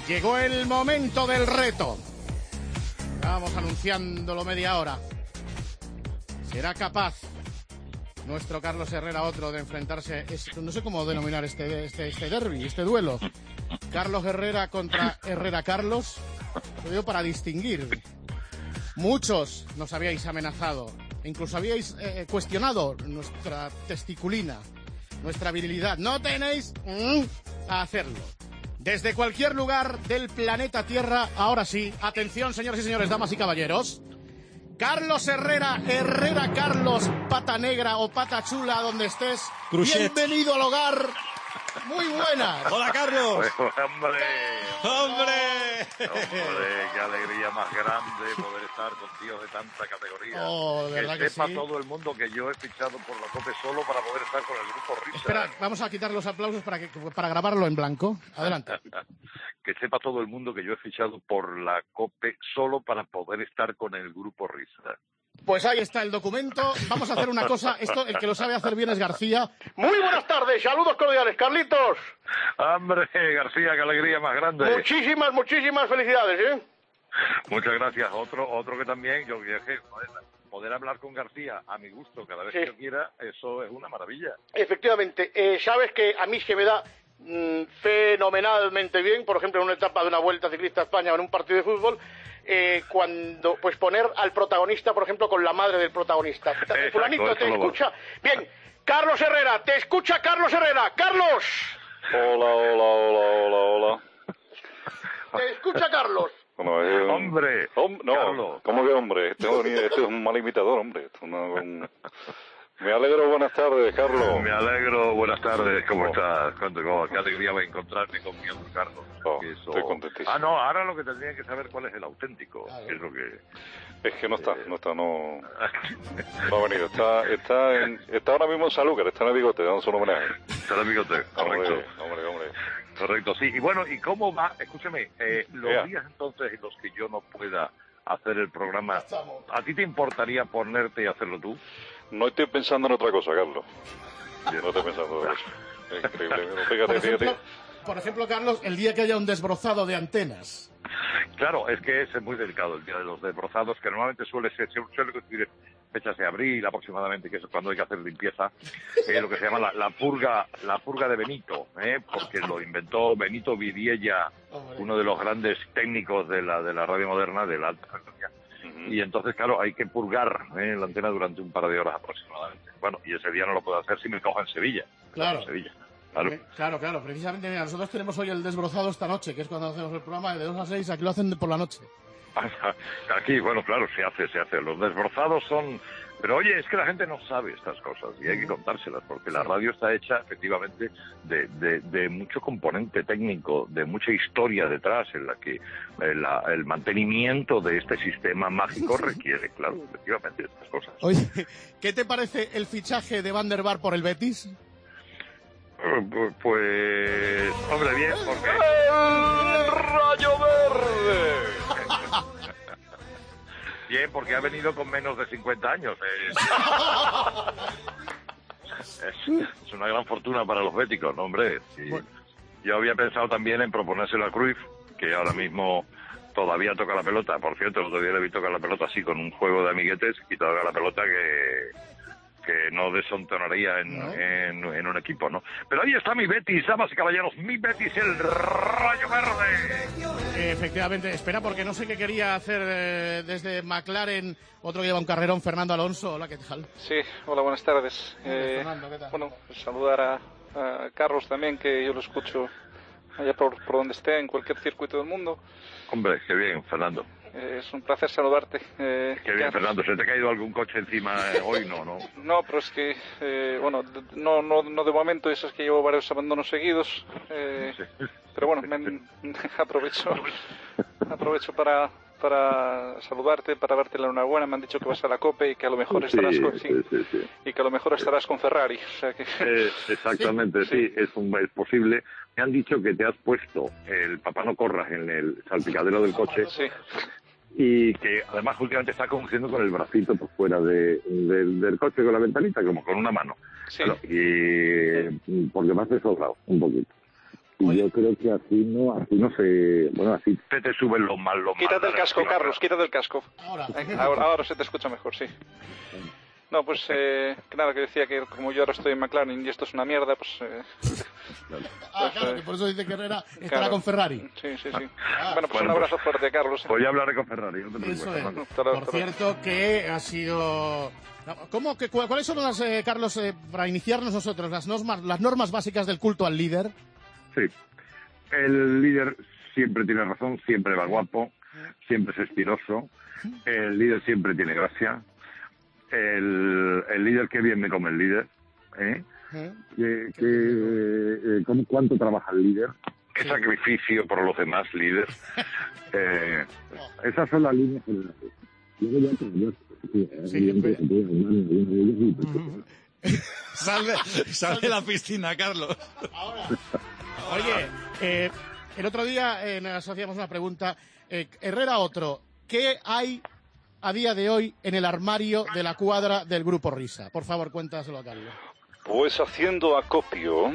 Llegó el momento del reto. Estábamos anunciándolo media hora. ¿Será capaz nuestro Carlos Herrera otro de enfrentarse? No sé cómo denominar este derbi, este duelo. Carlos Herrera contra Herrera Carlos. Lo digo para distinguir. Muchos nos habíais amenazado. Incluso habíais cuestionado nuestra testiculina, nuestra virilidad. No tenéis a hacerlo. Desde cualquier lugar del planeta Tierra, ahora sí, atención señoras y señores, damas y caballeros. Carlos Herrera, Herrera Carlos, pata negra o pata chula, donde estés. Cruzet. Bienvenido al hogar. Muy buenas. Hola, Carlos. ¡Hombre! ¡Hombre! ¡Hombre! ¡Qué alegría más grande poder estar con tíos de tanta categoría! Oh, de verdad que sepa sí. todo el mundo que yo he fichado por la COPE solo para poder estar con el grupo Risa. Espera, vamos a quitar los aplausos para grabarlo en blanco. Adelante. Que sepa todo el mundo que yo he fichado por la COPE solo para poder estar con el grupo Risa. Pues ahí está el documento. Vamos a hacer una cosa. Esto, el que lo sabe hacer bien es García. Muy buenas tardes, saludos cordiales, Carlitos. ¡Hombre, García, qué alegría más grande! Muchísimas felicidades, ¿eh? Muchas gracias. Otro que también, yo dije, poder hablar con García a mi gusto cada vez que yo quiera, eso es una maravilla. Efectivamente. Sabes que a mí se me da fenomenalmente bien, por ejemplo, en una etapa de una Vuelta Ciclista a España o en un partido de fútbol, cuando pues poner al protagonista, por ejemplo, con la madre del protagonista. Exacto, Fulanito, ¿te escucha? Bien, Carlos Herrera, te escucha Carlos Herrera. ¡Carlos! Hola. ¿Te escucha Carlos? Bueno, ¡Hombre! No, Carlos. ¿cómo que hombre? Este es un mal imitador, hombre. Me alegro, buenas tardes, Carlos. Me alegro, buenas tardes, ¿cómo estás? Qué alegría encontrarte con mi otro Carlos. Estoy contentísimo. Ah, no, ahora lo que tendría que saber cuál es el auténtico, que es lo que... Es que no ha venido. Está ahora mismo en Sanlúcar, está en el Bigote, dando su homenaje. Está el bigote, correcto. Hombre. Correcto, sí. Y bueno, ¿y cómo va? Escúchame, los días entonces en los que yo no pueda hacer el programa, ¿a ti te importaría ponerte y hacerlo tú? No estoy pensando en otra cosa, Carlos. No estoy pensando en otra cosa. Es increíble. Fíjate. Por ejemplo, Carlos, el día que haya un desbrozado de antenas. Claro, es que es muy delicado el día de los desbrozados, que normalmente suele coincidir fechas de abril aproximadamente, que es cuando hay que hacer limpieza, lo que se llama la purga de Benito, porque lo inventó Benito Vidiella, uno de los grandes técnicos de la radio moderna, de la alta frecuencia. Y entonces, claro, hay que purgar la antena durante un par de horas aproximadamente. Bueno, y ese día no lo puedo hacer si me cojo en Sevilla. Claro. En Sevilla. Claro. Precisamente, mira, nosotros tenemos hoy el desbrozado esta noche, que es cuando hacemos el programa de 2 a 6, aquí lo hacen por la noche. Aquí, bueno, claro, se hace. Los desbrozados son... Pero oye, es que la gente no sabe estas cosas y hay que contárselas, porque la radio está hecha efectivamente de mucho componente técnico, de mucha historia detrás, en la que el mantenimiento de este sistema mágico requiere, claro, efectivamente, estas cosas. Oye, ¿qué te parece el fichaje de Van der Vaart por el Betis? Pues, hombre, bien, porque... ¡El Rayo Verde! Bien, porque ha venido con menos de 50 años. Es una gran fortuna para los béticos, ¿no, hombre? Sí. Bueno. Yo había pensado también en proponérselo a Cruyff, que ahora mismo todavía toca la pelota. Por cierto, el otro día le vi tocar la pelota así, con un juego de amiguetes, y toca la pelota que no desentonaría en un equipo, ¿no? Pero ahí está mi Betis, damas y caballeros, mi Betis, el Rayo Verde. Efectivamente, espera, porque no sé qué quería hacer desde McLaren, otro que lleva un carrerón, Fernando Alonso. Hola, ¿qué tal? Sí, hola, buenas tardes. Fernando, ¿qué tal? Bueno, pues saludar a Carlos también, que yo lo escucho allá por donde esté, en cualquier circuito del mundo. Hombre, qué bien, Fernando. Es un placer saludarte. Qué bien, Fernando. ¿Se te ha caído algún coche encima hoy? No. No, pero es que, bueno, no de momento, eso es que llevo varios abandonos seguidos. Sí. Pero bueno, aprovecho para saludarte, para darte la enhorabuena. Me han dicho que vas a la COPE y que a lo mejor estarás y que a lo mejor estarás con Ferrari. O sea que... Exactamente, sí, es posible. Me han dicho que te has puesto el papá no corras en el salpicadero del coche. Sí. Y que además últimamente está conduciendo con el bracito por fuera del coche, con la ventanita, como con una mano. Sí. Claro, y porque me has desobrado un poquito. Y yo creo que así no se... Bueno, así te suben los mal. Quítate el casco, Carlos, quítate el casco. Ahora se te escucha mejor, sí. No, pues claro, que decía que como yo ahora estoy en McLaren y esto es una mierda, pues... claro, que por eso dice que Herrera estará con Ferrari. Sí. Bueno, pues un abrazo fuerte, Carlos. Pues ya hablaré con Ferrari. Eso es. Por cierto, que ha sido... ¿Cuáles son las, Carlos, para iniciarnos nosotros, las normas básicas del culto al líder? Sí. El líder siempre tiene razón, siempre va guapo, siempre es estiloso. El líder siempre tiene gracia. El líder, qué bien me come el líder. ¿Cuánto trabaja el líder? ¿Qué sacrificio por los demás líder? Esas son las líneas generales. Sal de la piscina, Carlos. Ahora, oye, el otro día nos hacíamos una pregunta. Herrera Otro, ¿qué hay a día de hoy en el armario de la cuadra del Grupo Risa? Por favor, cuéntaselo a Carlos. Pues haciendo acopio...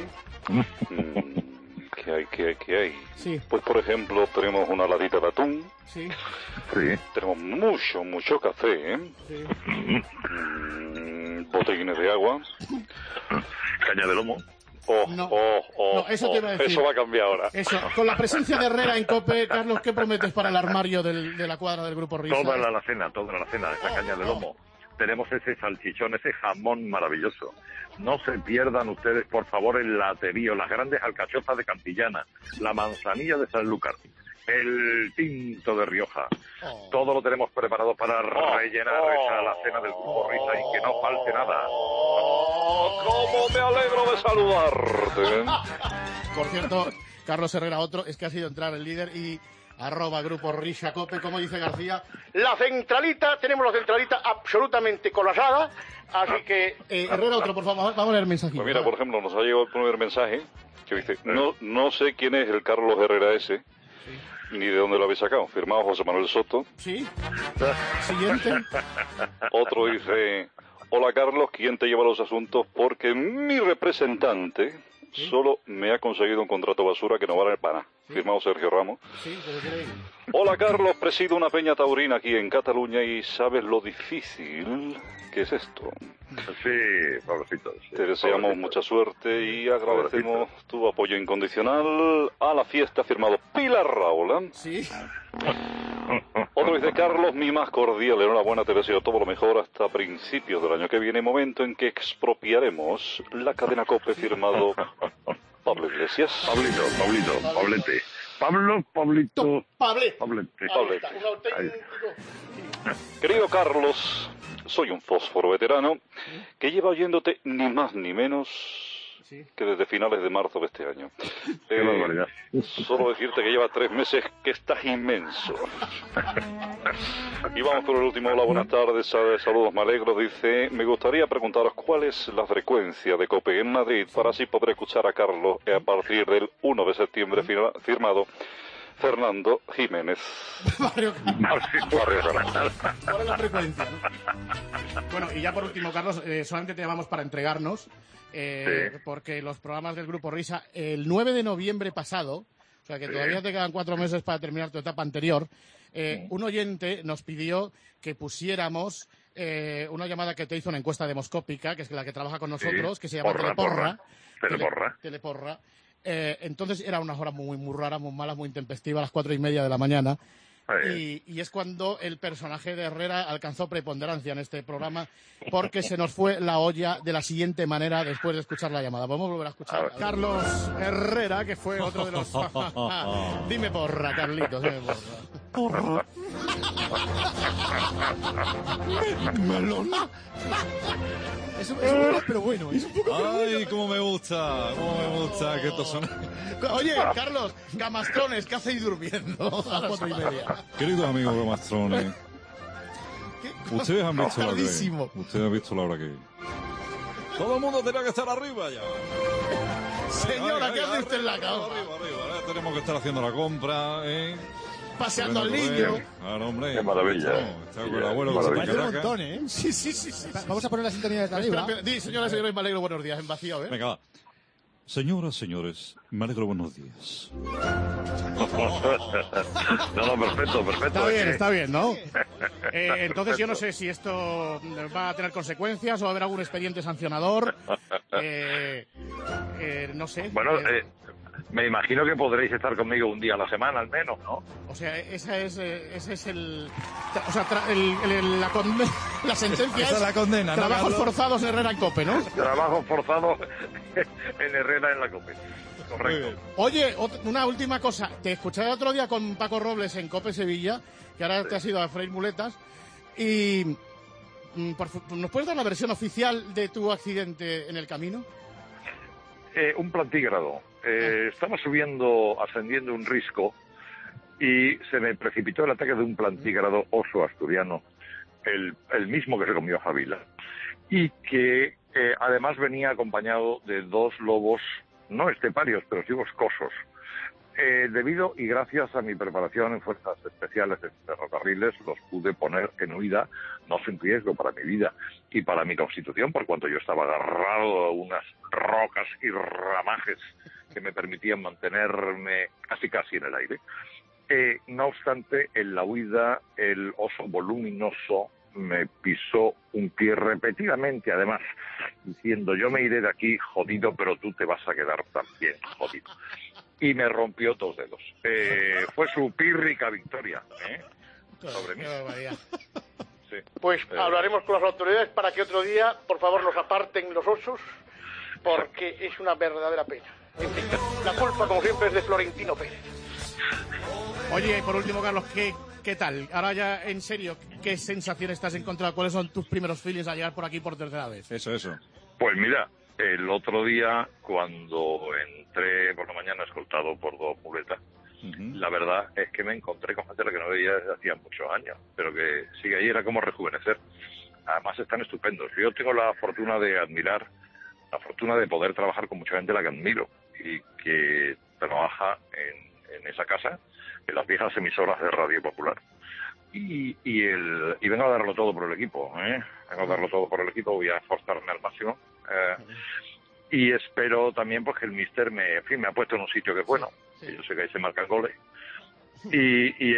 Sí. ¿Qué hay? Sí. Pues, por ejemplo, tenemos una ladita de atún. Sí. Tenemos mucho café, Sí. Botellines de agua. Caña de lomo. No, eso te iba a decir. Eso va a cambiar ahora. Eso. Con la presencia de Herrera en COPE, Carlos, ¿qué prometes para el armario de la cuadra del Grupo Risa? Toda la alacena, esa caña de lomo. Tenemos ese salchichón, ese jamón maravilloso. No se pierdan ustedes, por favor, el laterío, las grandes alcachofas de Cantillana, la manzanilla de Sanlúcar, el tinto de Rioja. Todo lo tenemos preparado para rellenar esa alacena del Grupo Risa y que no falte nada. ¡Cómo me alegro de saludarte! Por cierto, Carlos Herrera Otro, es que ha sido entrar el líder y... @Grupo Risa Cope, como dice García. Tenemos la centralita absolutamente colapsada, así que... Herrera Otro, por favor, vamos a leer el mensajito. Pues mira, por ejemplo, nos ha llegado el primer mensaje que dice, no sé quién es el Carlos Herrera ese, ni de dónde lo habéis sacado. Firmado José Manuel Soto. Sí. Siguiente. Otro dice, hola Carlos, ¿quién te lleva los asuntos? Porque mi representante... ¿Sí? Solo me ha conseguido un contrato basura que no vale para nada. ¿Sí? Firmado Sergio Ramos. Sí, pero hola Carlos, presido una peña taurina aquí en Cataluña y sabes lo difícil que es esto. Sí, pobrecito. Sí, te deseamos mucha suerte y agradecemos tu apoyo incondicional a la fiesta. Firmado Pilar Raola. Sí. Otro dice, Carlos, mi más cordial enhorabuena, te deseo todo lo mejor hasta principios del año que viene, momento en que expropiaremos la cadena COPE. Firmado Pablo Iglesias. Pablete. Pablete. Querido Carlos, soy un fósforo veterano que lleva oyéndote ni más ni menos que desde finales de marzo de este año. Solo decirte que lleva 3 meses que estás inmenso. Y vamos con el último. Hola, buenas tardes, saludos, me alegro. Dice, me gustaría preguntaros cuál es la frecuencia de COPE en Madrid para así poder escuchar a Carlos a partir del 1 de septiembre. Firmado Fernando Jiménez. Barrio Canal. ¿Cuál es la frecuencia? ¿No? Bueno, y ya por último, Carlos, solamente te llamamos para entregarnos, porque los programas del Grupo Risa, el 9 de noviembre pasado, o sea que todavía te quedan 4 meses para terminar tu etapa anterior, un oyente nos pidió que pusiéramos una llamada que te hizo una encuesta demoscópica, que es la que trabaja con nosotros, que se llama Teleporra. Entonces era unas horas muy raras, muy malas, muy intempestivas, a las 4:30 de la mañana. Y es cuando el personaje de Herrera alcanzó preponderancia en este programa, porque se nos fue la olla de la siguiente manera después de escuchar la llamada. Vamos a volver a escuchar a Carlos Herrera, que fue otro de los... Dime porra, Carlitos, dime porra. Es un poco, pero bueno. Es un poco, ay, cómo me gusta que estos son... Oye, Carlos, gamastrones, ¿qué hacéis durmiendo a las 4:30? Queridos amigos gamastrones, ustedes han visto la hora que es. Ustedes han visto la hora que es. Todo el mundo tenía que estar arriba ya. Señora, ¿qué hace usted en la cama? Arriba. Tenemos que estar haciendo la compra, paseando al niño. Claro, hombre. Qué maravilla. Está con el abuelo que se un montón, ¿eh? Sí. Vamos a poner la sintonía de arriba. Señoras y señores, me alegro, buenos días, en vacío, ¿eh? Venga, va. Señoras, señores, me alegro, buenos días. No, perfecto. Está bien, ¿no? Entonces yo no sé si esto va a tener consecuencias o va a haber algún expediente sancionador. No sé. Bueno, me imagino que podréis estar conmigo un día a la semana al menos, ¿no? O sea, ese es el... O sea, la sentencia esa es la condena, trabajos forzados en Herrera en COPE, ¿no? Trabajos forzados en Herrera en la COPE. Correcto. Oye, una última cosa. Te escuché el otro día con Paco Robles en COPE Sevilla, que ahora te has ido a freír muletas, y... ¿nos puedes dar la versión oficial de tu accidente en el camino? Un plantígrado. Estaba ascendiendo un risco y se me precipitó el ataque de un plantígrado oso asturiano, el mismo que se comió a Javila, y que además venía acompañado de 2 lobos, no esteparios, pero sí boscosos. Debido y gracias a mi preparación en fuerzas especiales de ferrocarriles, los pude poner en huida, no sin riesgo para mi vida y para mi constitución, por cuanto yo estaba agarrado a unas rocas y ramajes que me permitían mantenerme casi en el aire. No obstante, en la huida, el oso voluminoso me pisó un pie repetidamente, además, diciendo: yo me iré de aquí jodido, pero tú te vas a quedar también jodido. Y me rompió 2 dedos. Fue su pírrica victoria sobre mí. Sí. Pues hablaremos con las autoridades para que otro día, por favor, nos aparten los osos, porque es una verdadera pena. En fin, la culpa, como siempre, es de Florentino Pérez. Oye, y por último, Carlos, ¿qué tal? Ahora ya, en serio, ¿qué sensaciones te has encontrado? ¿Cuáles son tus primeros feelings a llegar por aquí por tercera vez? Eso. Pues mira, el otro día, cuando entré por la mañana escoltado por 2 muletas, la verdad es que me encontré con gente a la que no veía desde hacía muchos años, pero que sigue ahí, era como rejuvenecer. Además están estupendos. Yo tengo la fortuna de admirar, la fortuna de poder trabajar con mucha gente a la que admiro y que trabaja en esa casa, en las viejas emisoras de Radio Popular. Y vengo a darlo todo por el equipo, Vengo a darlo todo por el equipo, voy a esforzarme al máximo. Y espero también pues que el míster me ha puesto en un sitio que es bueno. Sí. Yo sé que ahí se marcan goles. Y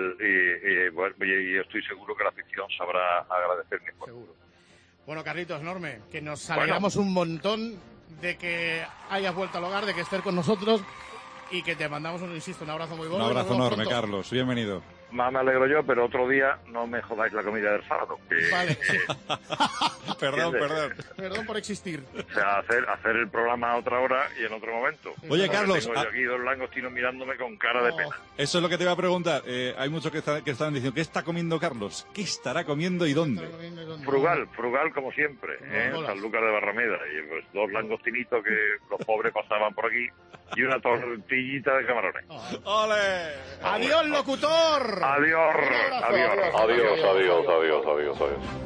estoy seguro que la afición sabrá agradecer mi esfuerzo. Seguro. Bueno, Carlitos, enorme, que nos alegramos un montón de que hayas vuelto al hogar, de que estés con nosotros y que te mandamos un abrazo muy bueno. Un abrazo enorme, pronto. Carlos, bienvenido. Más me alegro yo, pero otro día no me jodáis la comida del sábado. Vale. Perdón por existir. O sea, hacer el programa a otra hora y en otro momento. Oye, Carlos. Tengo yo aquí 2 langostinos mirándome con cara de pena. Eso es lo que te iba a preguntar. Hay muchos que están diciendo, ¿qué está comiendo Carlos? ¿Qué estará comiendo y dónde? Frugal como siempre. Sanlúcar de Barrameda. Y pues 2 langostinitos que los pobres pasaban por aquí y una tortillita de camarones. ¡Ole! ¡Adiós, locutor! Adiós.